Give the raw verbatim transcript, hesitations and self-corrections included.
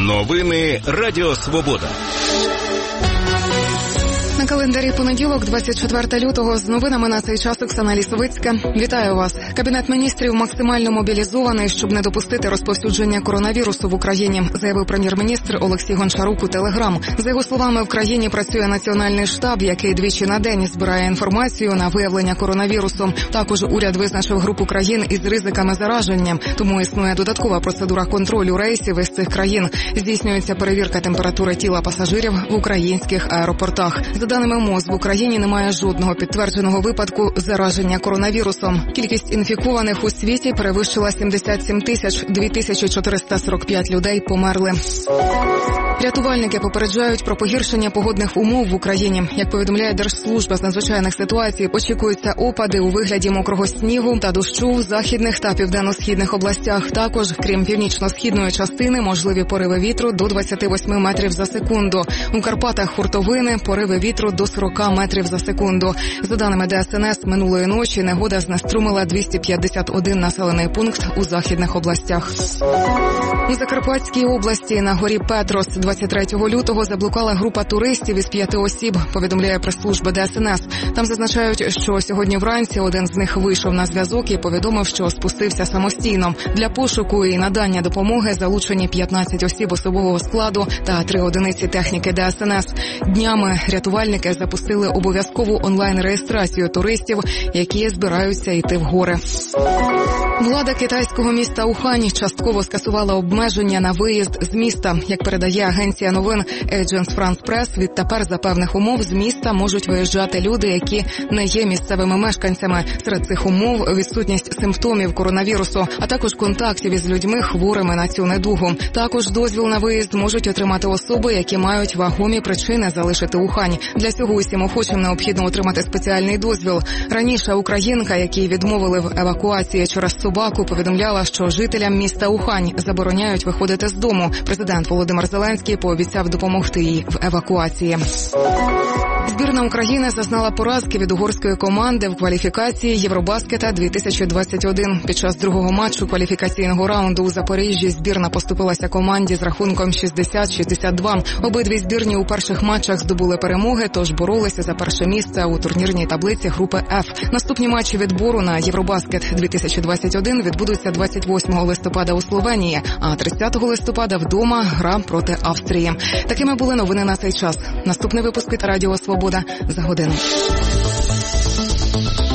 Новини Радіо Свобода. На календарі понеділок, двадцять четвертого лютого, з новинами на цей час Оксана Лісовицька. Вітаю вас. Кабінет міністрів максимально мобілізований, щоб не допустити розповсюдження коронавірусу в Україні, заявив прем'єр-міністр Олексій Гончарук у Телеграм. За його словами, в країні працює національний штаб, який двічі на день збирає інформацію на виявлення коронавірусу. Також уряд визначив групу країн із ризиками зараження, тому існує додаткова процедура контролю рейсів із цих країн. Здійснюється перевірка температури тіла пасажирів в українських аеропортах. За даними МОЗ, в Україні немає жодного підтвердженого випадку зараження коронавірусом. Кількість інфікованих у світі перевищила сімдесят сім тисяч, дві тисячі чотириста сорок п'ять людей померли. Рятувальники попереджають про погіршення погодних умов в Україні. Як повідомляє Держслужба з надзвичайних ситуацій, очікуються опади у вигляді мокрого снігу та дощу в західних та південно-східних областях. Також, крім північно-східної частини, можливі пориви вітру до двадцяти восьми метрів за секунду. У Карпатах хуртовини, пориви вітру до сорок метрів за секунду. За даними Де Ес Ен Ес, минулої ночі негода знеструмила двісті п'ятдесят один населений пункт у західних областях. У Закарпатській області на горі Петрос двадцять третього лютого заблукала група туристів із п'яти осіб, повідомляє прес-служба Де Ес Ен Ес. Там зазначають, що сьогодні вранці один з них вийшов на зв'язок і повідомив, що спустився самостійно. Для пошуку і надання допомоги залучені п'ятнадцять осіб особового складу та три одиниці техніки Де Ес Ен Ес. Днями рятувальники запустили обов'язкову онлайн-реєстрацію туристів, які збираються йти в гори. Влада китайського міста Ухань частково скасувала обмеження на виїзд з міста. Як передає агенція новин Agence France Press, відтепер за певних умов з міста можуть виїжджати люди, які не є місцевими мешканцями. Серед цих умов відсутність симптомів коронавірусу, а також контактів із людьми, хворими на цю недугу. Також дозвіл на виїзд можуть отримати особи, які мають вагомі причини залишити Ухань. Для цього усім охочим необхідно отримати спеціальний дозвіл. Раніше українка, якій відмовили в евакуації через собаку, повідомляла, що жителям міста Ухань забороняють виходити з дому. Президент Володимир Зеленський пообіцяв допомогти їй в евакуації. Збірна України зазнала поразки від угорської команди в кваліфікації Євробаскета дві тисячі двадцять один. Під час другого матчу кваліфікаційного раунду у Запоріжжі збірна поступилася команді з рахунком шістдесят шістдесят два. Обидві збірні у перших матчах здобули перемоги, тож боролися за перше місце у турнірній таблиці групи Ф. Наступні матчі відбору на Євробаскет дві тисячі двадцять один відбудуться двадцять восьмого листопада у Словенії, а тридцятого листопада вдома гра проти Австрії. Такими були новини на цей час. Наступний випуск від Радіо Свобода за годину.